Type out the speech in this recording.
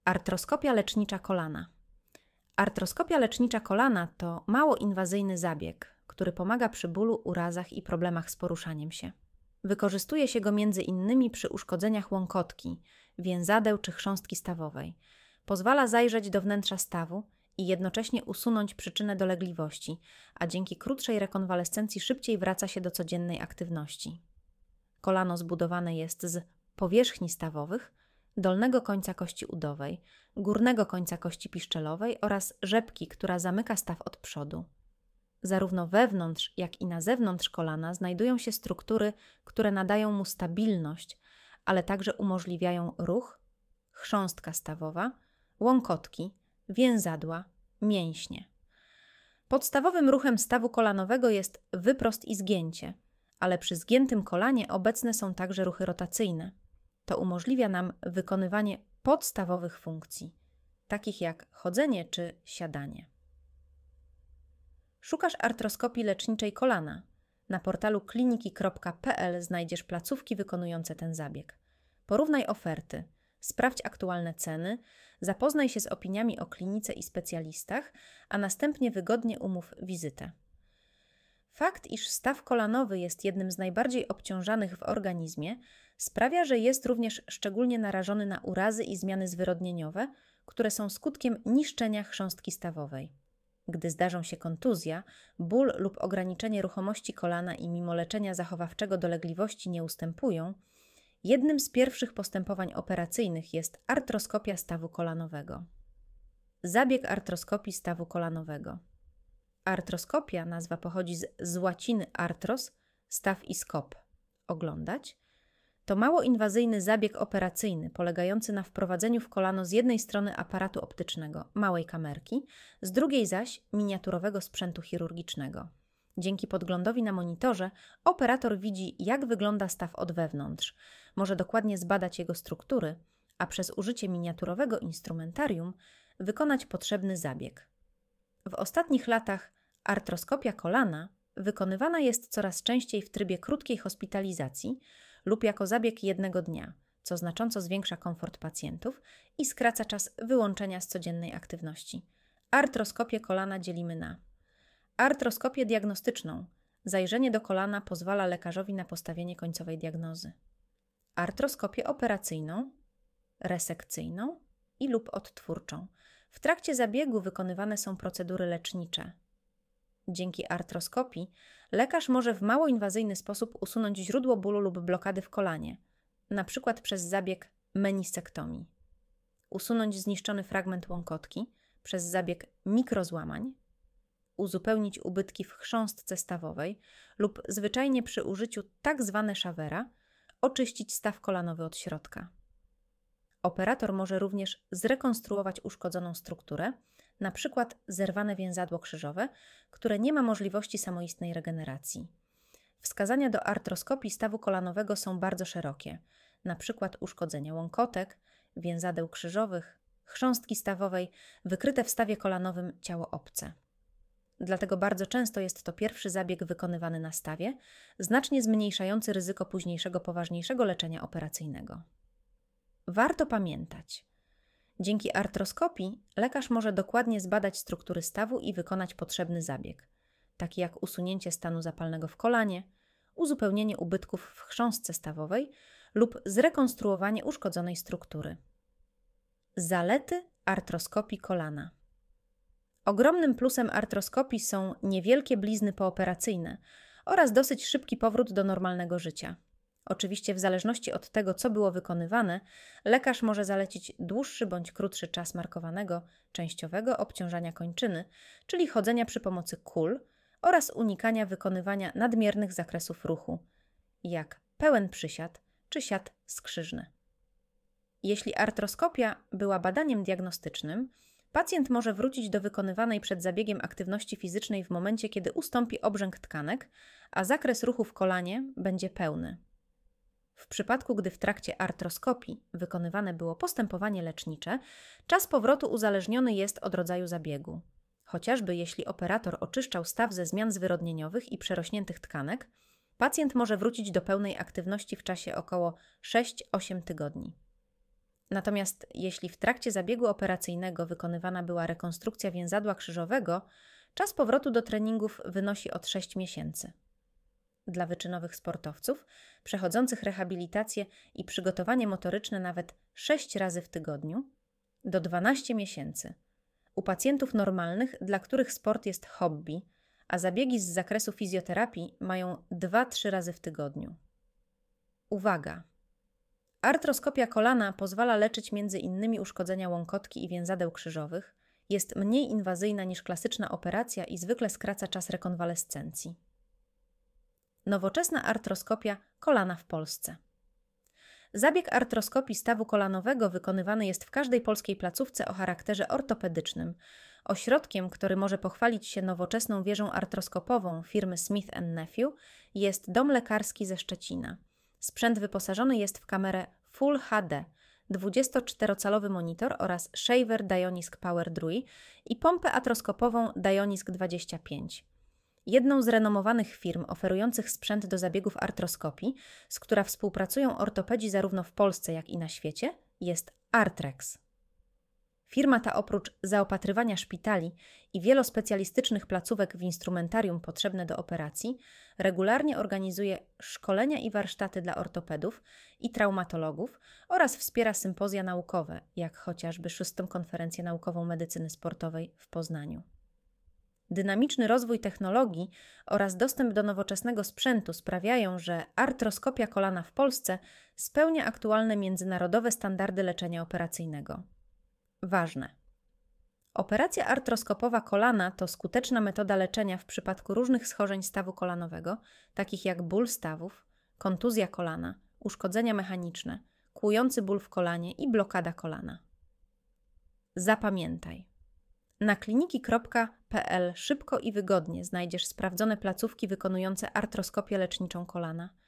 Artroskopia lecznicza kolana. Artroskopia lecznicza kolana to mało inwazyjny zabieg, który pomaga przy bólu, urazach i problemach z poruszaniem się. Wykorzystuje się go m.in. przy uszkodzeniach łąkotki, więzadeł czy chrząstki stawowej. Pozwala zajrzeć do wnętrza stawu i jednocześnie usunąć przyczynę dolegliwości, a dzięki krótszej rekonwalescencji szybciej wraca się do codziennej aktywności. Kolano zbudowane jest z powierzchni stawowych, dolnego końca kości udowej, górnego końca kości piszczelowej oraz rzepki, która zamyka staw od przodu. Zarówno wewnątrz, jak i na zewnątrz kolana znajdują się struktury, które nadają mu stabilność, ale także umożliwiają ruch, chrząstka stawowa, łąkotki, więzadła, mięśnie. Podstawowym ruchem stawu kolanowego jest wyprost i zgięcie, ale przy zgiętym kolanie obecne są także ruchy rotacyjne. To umożliwia nam wykonywanie podstawowych funkcji, takich jak chodzenie czy siadanie. Szukasz artroskopii leczniczej kolana. Na portalu kliniki.pl znajdziesz placówki wykonujące ten zabieg. Porównaj oferty, sprawdź aktualne ceny, zapoznaj się z opiniami o klinice i specjalistach, a następnie wygodnie umów wizytę. Fakt, iż staw kolanowy jest jednym z najbardziej obciążanych w organizmie, sprawia, że jest również szczególnie narażony na urazy i zmiany zwyrodnieniowe, które są skutkiem niszczenia chrząstki stawowej. Gdy zdarzą się kontuzja, ból lub ograniczenie ruchomości kolana i mimo leczenia zachowawczego dolegliwości nie ustępują, jednym z pierwszych postępowań operacyjnych jest artroskopia stawu kolanowego. Zabieg artroskopii stawu kolanowego. Artroskopia, nazwa pochodzi z łaciny artros, staw i skop, oglądać. To mało inwazyjny zabieg operacyjny polegający na wprowadzeniu w kolano z jednej strony aparatu optycznego, małej kamerki, z drugiej zaś miniaturowego sprzętu chirurgicznego. Dzięki podglądowi na monitorze operator widzi, jak wygląda staw od wewnątrz, może dokładnie zbadać jego struktury, a przez użycie miniaturowego instrumentarium wykonać potrzebny zabieg. W ostatnich latach artroskopia kolana wykonywana jest coraz częściej w trybie krótkiej hospitalizacji lub jako zabieg jednego dnia, co znacząco zwiększa komfort pacjentów i skraca czas wyłączenia z codziennej aktywności. Artroskopię kolana dzielimy na artroskopię diagnostyczną. Zajrzenie do kolana pozwala lekarzowi na postawienie końcowej diagnozy. Artroskopię operacyjną, resekcyjną i lub odtwórczą. W trakcie zabiegu wykonywane są procedury lecznicze. Dzięki artroskopii lekarz może w mało inwazyjny sposób usunąć źródło bólu lub blokady w kolanie, np. przez zabieg menisektomii. Usunąć zniszczony fragment łąkotki przez zabieg mikrozłamań, uzupełnić ubytki w chrząstce stawowej lub zwyczajnie przy użyciu tzw. szawera oczyścić staw kolanowy od środka. Operator może również zrekonstruować uszkodzoną strukturę, np. zerwane więzadło krzyżowe, które nie ma możliwości samoistnej regeneracji. Wskazania do artroskopii stawu kolanowego są bardzo szerokie, np. uszkodzenia łąkotek, więzadeł krzyżowych, chrząstki stawowej, wykryte w stawie kolanowym ciało obce. Dlatego bardzo często jest to pierwszy zabieg wykonywany na stawie, znacznie zmniejszający ryzyko późniejszego poważniejszego leczenia operacyjnego. Warto pamiętać, dzięki artroskopii lekarz może dokładnie zbadać struktury stawu i wykonać potrzebny zabieg, taki jak usunięcie stanu zapalnego w kolanie, uzupełnienie ubytków w chrząstce stawowej lub zrekonstruowanie uszkodzonej struktury. Zalety artroskopii kolana. Ogromnym plusem artroskopii są niewielkie blizny pooperacyjne oraz dosyć szybki powrót do normalnego życia. Oczywiście w zależności od tego, co było wykonywane, lekarz może zalecić dłuższy bądź krótszy czas markowanego, częściowego obciążania kończyny, czyli chodzenia przy pomocy kul oraz unikania wykonywania nadmiernych zakresów ruchu, jak pełen przysiad czy siad skrzyżny. Jeśli artroskopia była badaniem diagnostycznym, pacjent może wrócić do wykonywanej przed zabiegiem aktywności fizycznej w momencie, kiedy ustąpi obrzęk tkanek, a zakres ruchu w kolanie będzie pełny. W przypadku, gdy w trakcie artroskopii wykonywane było postępowanie lecznicze, czas powrotu uzależniony jest od rodzaju zabiegu. Chociażby jeśli operator oczyszczał staw ze zmian zwyrodnieniowych i przerośniętych tkanek, pacjent może wrócić do pełnej aktywności w czasie około 6-8 tygodni. Natomiast jeśli w trakcie zabiegu operacyjnego wykonywana była rekonstrukcja więzadła krzyżowego, czas powrotu do treningów wynosi od 6 miesięcy. Dla wyczynowych sportowców, przechodzących rehabilitację i przygotowanie motoryczne nawet 6 razy w tygodniu, do 12 miesięcy. U pacjentów normalnych, dla których sport jest hobby, a zabiegi z zakresu fizjoterapii mają 2-3 razy w tygodniu. Uwaga! Artroskopia kolana pozwala leczyć m.in. uszkodzenia łąkotki i więzadeł krzyżowych, jest mniej inwazyjna niż klasyczna operacja i zwykle skraca czas rekonwalescencji. Nowoczesna artroskopia kolana w Polsce. Zabieg artroskopii stawu kolanowego wykonywany jest w każdej polskiej placówce o charakterze ortopedycznym. Ośrodkiem, który może pochwalić się nowoczesną wieżą artroskopową firmy Smith & Nephew, jest Dom Lekarski ze Szczecina. Sprzęt wyposażony jest w kamerę Full HD, 24-calowy monitor oraz Shaver Dionisk Power Drui i pompę artroskopową Dionisk 25. Jedną z renomowanych firm oferujących sprzęt do zabiegów artroskopii, z która współpracują ortopedzi zarówno w Polsce, jak i na świecie, jest Artrex. Firma ta oprócz zaopatrywania szpitali i wielospecjalistycznych placówek w instrumentarium potrzebne do operacji, regularnie organizuje szkolenia i warsztaty dla ortopedów i traumatologów oraz wspiera sympozja naukowe, jak chociażby 6. Konferencję Naukową Medycyny Sportowej w Poznaniu. Dynamiczny rozwój technologii oraz dostęp do nowoczesnego sprzętu sprawiają, że artroskopia kolana w Polsce spełnia aktualne międzynarodowe standardy leczenia operacyjnego. Ważne. Operacja artroskopowa kolana to skuteczna metoda leczenia w przypadku różnych schorzeń stawu kolanowego, takich jak ból stawów, kontuzja kolana, uszkodzenia mechaniczne, kłujący ból w kolanie i blokada kolana. Zapamiętaj. Na kliniki.pl szybko i wygodnie znajdziesz sprawdzone placówki wykonujące artroskopię leczniczą kolana,